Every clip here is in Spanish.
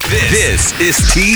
This is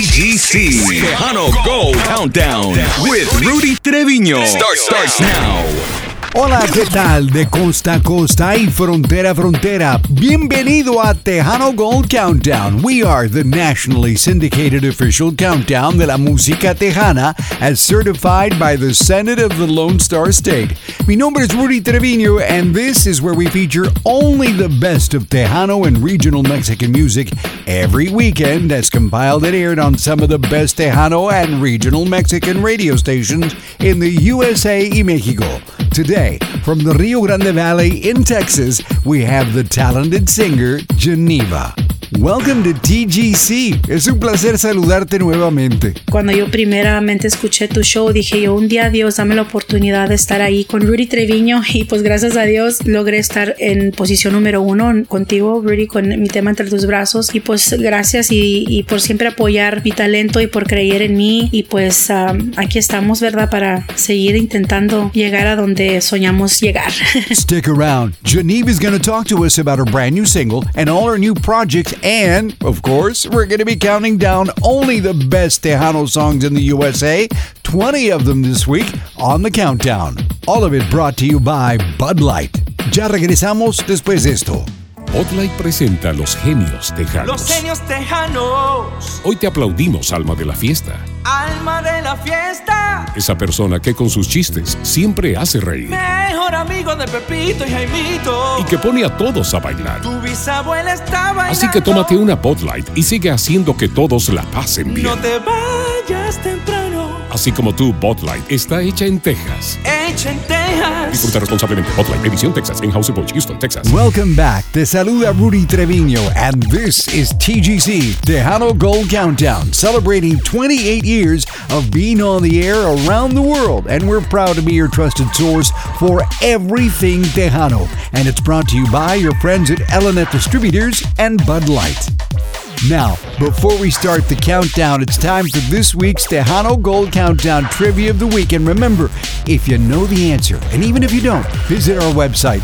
TGC Tejano Gold Countdown with Rudy Treviño. Starts now. Hola, ¿qué tal? De costa a costa y frontera a frontera. Bienvenido a Tejano Gold Countdown. We are the nationally syndicated official countdown de la música tejana as certified by the Senate of the Lone Star State. Mi nombre es Rudy Treviño and this is where we feature only the best of Tejano and regional Mexican music every weekend as compiled and aired on some of the best Tejano and regional Mexican radio stations in the USA y Mexico. Today, from the Rio Grande Valley in Texas, we have the talented singer Geneva. Welcome to TGC. Es un placer saludarte nuevamente. Cuando yo primeramente escuché tu show, dije yo, un día Dios, dame la oportunidad de estar ahí con Rudy Treviño y pues gracias a Dios logré estar en posición número 1 contigo, Rudy, con mi tema Entre tus brazos y pues gracias y por siempre apoyar mi talento y por creer en mí y pues aquí estamos, ¿verdad? Para seguir intentando llegar a donde soñamos llegar. Stick around. Geneva is going to talk to us about her brand new single and all her new projects. And, of course, we're going to be counting down only the best Tejano songs in the USA, 20 of them this week on the countdown. All of it brought to you by Bud Light. Ya regresamos después de esto. Bud Light presenta Los Genios Tejanos. Los Genios Tejanos. Hoy te aplaudimos, alma de la fiesta. Alma de la fiesta. Esa persona que con sus chistes siempre hace reír. Mejor amigo de Pepito y Jaimito. Y que pone a todos a bailar. Tu bisabuela está bailando. Así que tómate una Bud Light y sigue haciendo que todos la pasen bien. No te vayas temprano. Así como tú, Bud Light está hecha en Texas. Hecha en Texas. Disfruta responsablemente. Bud Light, edición Texas, en House of Houston, Texas. Welcome back. Te saluda Rudy Treviño, and this is TGC Tejano Gold Countdown, celebrating 28 years of being on the air around the world, and we're proud to be your trusted source for everything Tejano. And it's brought to you by your friends at Elenet Distributors and Bud Light. Now, before we start the countdown, it's time for this week's Tejano Gold Countdown Trivia of the Week. And remember, if you know the answer, and even if you don't, visit our website,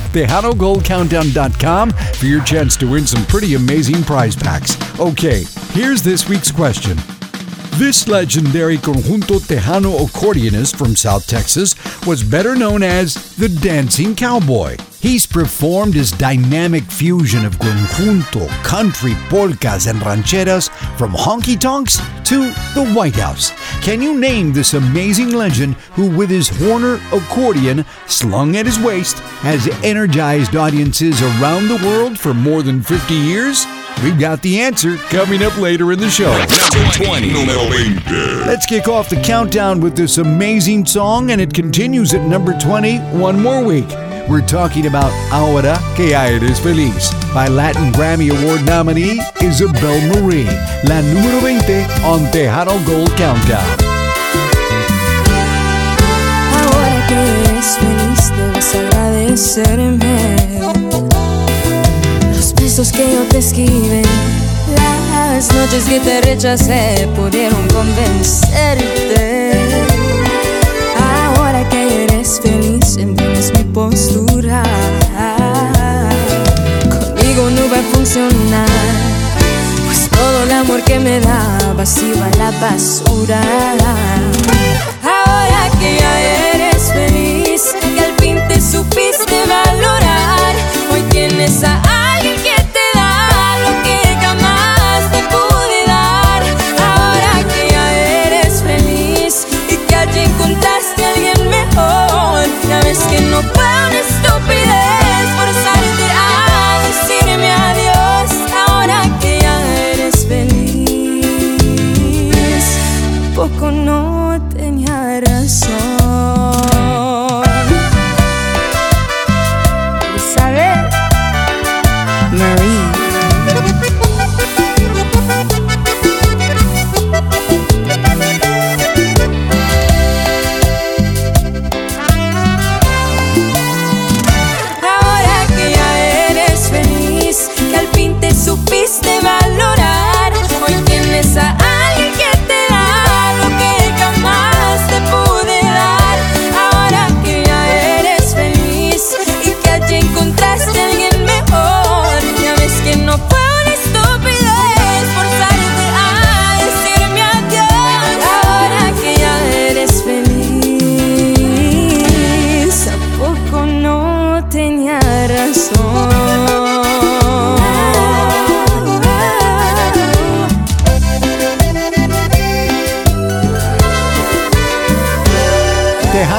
TejanoGoldCountdown.com, for your chance to win some pretty amazing prize packs. Okay, here's this week's question. This legendary conjunto Tejano accordionist from South Texas was better known as the Dancing Cowboy. He's performed his dynamic fusion of conjunto, country, polkas, and rancheras from honky-tonks to the White House. Can you name this amazing legend who, with his Horner accordion slung at his waist, has energized audiences around the world for more than 50 years? We've got the answer coming up later in the show. Number 20. Let's kick off the countdown with this amazing song, and it continues at number 20 one more week. We're talking about Ahora que ya eres feliz by Latin Grammy Award nominee Isabel Marie, la número 20 on Tejano Gold Countdown. Ahora que eres feliz debes agradecerme los besos que yo te esquivé, las noches que te rechacé pudieron convencerte. Ahora que eres feliz entiendes mi postura. Conmigo no va a funcionar, pues todo el amor que me dabas iba a la basura. Ahora que ya eres feliz, que al fin te supiste valorar, hoy tienes a alguien que te da lo que jamás te pude dar. Ahora que ya eres feliz y que allí encontraste a alguien mejor, ya ves que no fue una estupidez forzarte a decirme adiós. Ahora que ya eres feliz, poco no tenía razón. ¿Sabes?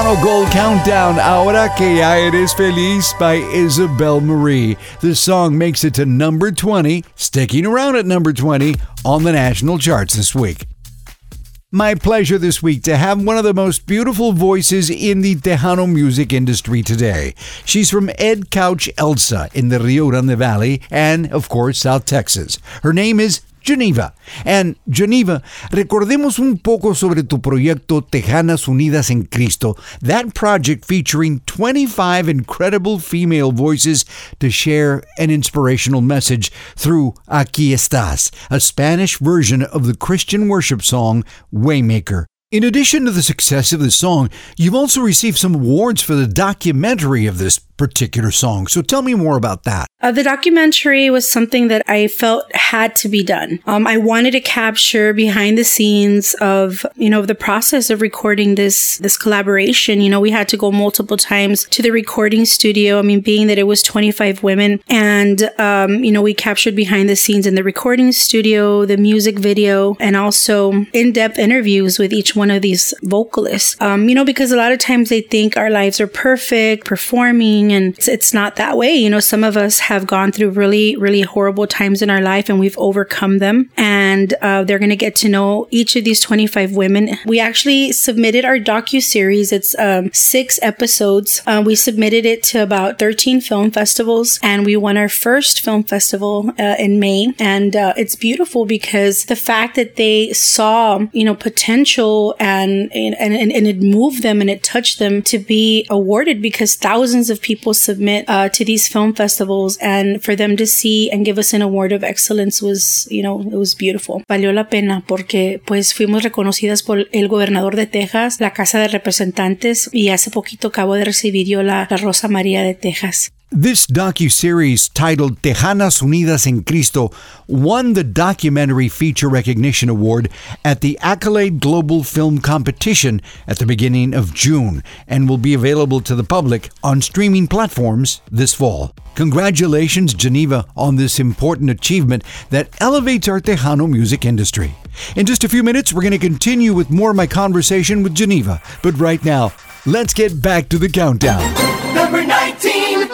Tejano Gold Countdown, Ahora que ya eres feliz by Isabel Marie. The song makes it to number 20, sticking around at number 20 on the national charts this week. My pleasure this week to have one of the most beautiful voices in the Tejano music industry today. She's from Ed Couch Elsa in the Rio Grande Valley and, of course, South Texas. Her name is Geneva. And Geneva, recordemos un poco sobre tu proyecto Tejanas Unidas en Cristo, that project featuring 25 incredible female voices to share an inspirational message through Aquí Estás, a Spanish version of the Christian worship song Waymaker. In addition to the success of the song, you've also received some awards for the documentary of this particular song. So tell me more about that. The documentary was something that I felt had to be done. I wanted to capture behind the scenes of, the process of recording this collaboration. We had to go multiple times to the recording studio. Being that it was 25 women and, we captured behind the scenes in the recording studio, the music video, and also in-depth interviews with each one of these vocalists. Because a lot of times they think our lives are perfect, performing, and it's not that way. Some of us have gone through really, really horrible times in our life and we've overcome them. And they're going to get to know each of these 25 women. We actually submitted our docuseries. It's 6 episodes. We submitted it to about 13 film festivals and we won our first film festival in May. And it's beautiful because the fact that they saw, potential and it moved them and it touched them to be awarded, because thousands of people submit to these film festivals, and for them to see and give us an award of excellence was, it was beautiful. Valió la pena porque pues fuimos reconocidas por el gobernador de Texas, la Casa de Representantes, y hace poquito acabo de recibir yo la Rosa María de Texas. This docuseries titled Tejanas Unidas en Cristo won the Documentary Feature Recognition Award at the Accolade Global Film Competition at the beginning of June and will be available to the public on streaming platforms this fall. Congratulations, Geneva, on this important achievement that elevates our Tejano music industry. In just a few minutes, we're going to continue with more of my conversation with Geneva. But right now, let's get back to the countdown. Number 19.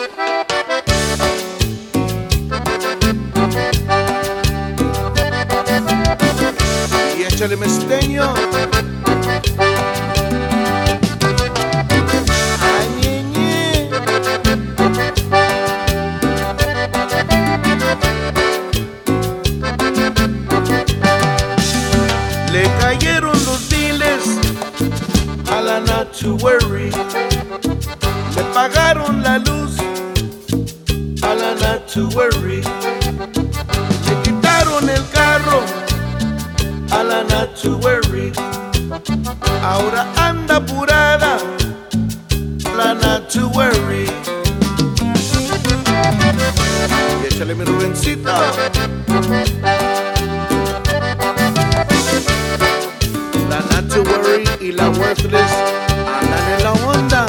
Échale mesteño. Ay, ñe. Le cayeron los biles a la Not to Worry. Le pagaron la luz a la Not to Worry. Le quitaron el carro a la Not to Worry. Ahora anda apurada la Not to Worry. Y échale mi Rubencito. La Not to Worry y la Worthless andan en la onda.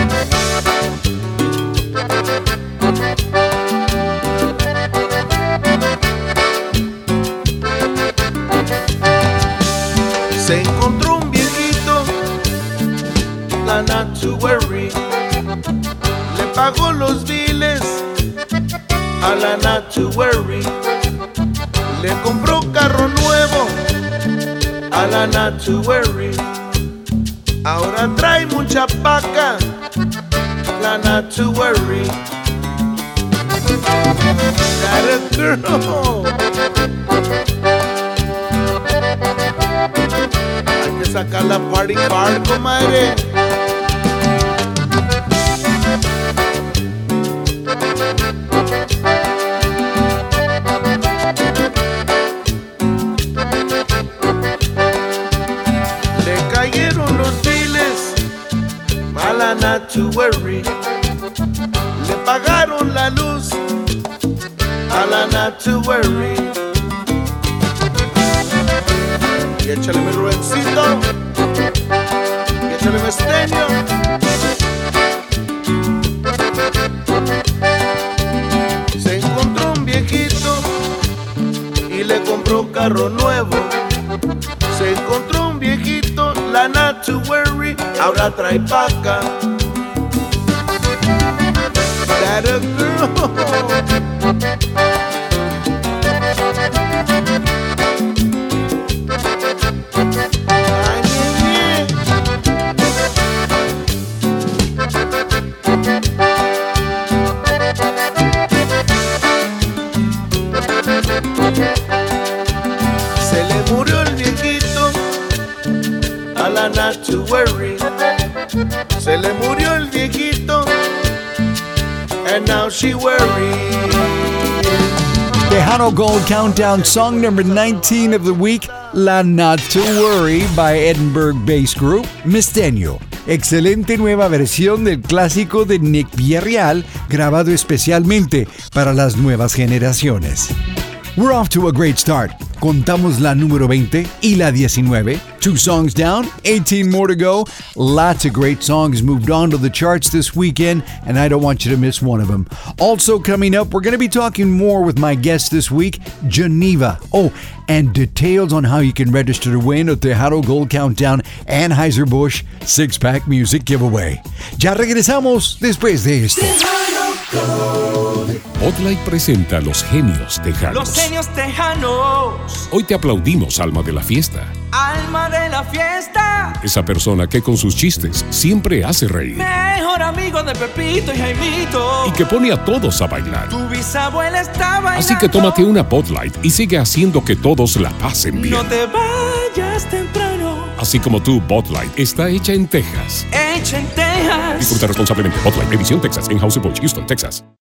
Se encontró un viejito, la Not to Worry. Le pagó los biles a la Not to Worry. Le compró carro nuevo a la Not to Worry. Ahora trae mucha paca, la Not to Worry. Got a girl. Hay que sacar la party card, comadre. Le cayeron los biles a la Not to Worry. Le pagaron la luz a la Not to Worry. Y échale mi Rubencito, y échale mi Esteño. Se encontró un viejito y le compró carro nuevo. Se encontró un viejito, la la not to worry, ahora trae paca. That a girl. Se le murió el viejito a la not to worry. Se le murió el viejito and now she worries. Tejano Gold Countdown, song number 19 of the week, La Not to Worry by Edinburgh-based group Mistenio. Excelente nueva versión del clásico de Nick Villarreal, grabado especialmente para las nuevas generaciones. We're off to a great start. Contamos la número 20 y la 19. 2 songs down, 18 more to go. Lots of great songs moved on to the charts this weekend, and I don't want you to miss one of them. Also coming up, we're going to be talking more with my guest this week, Geneva. Oh, and details on how you can register to win a Tejano Gold Countdown Anheuser-Busch 6-pack music giveaway. Ya regresamos después de esto. Bud Light presenta Los Genios Tejanos. Los genios tejanos, Hoy te aplaudimos, alma de la fiesta. alma de la fiesta, Esa persona que con sus chistes siempre hace reír mejor amigo de Pepito y Jaimito. y que pone a todos a bailar. Tu bisabuela está bailando. Así que tómate una Bud Light y sigue haciendo que todos la pasen bien. No te vayas temprano, Así como tú, Bud Light está hecha en Texas. hecha en Texas. Disfruta responsablemente. Bud Light, Edición Texas, Anheuser-Busch, Houston, Texas.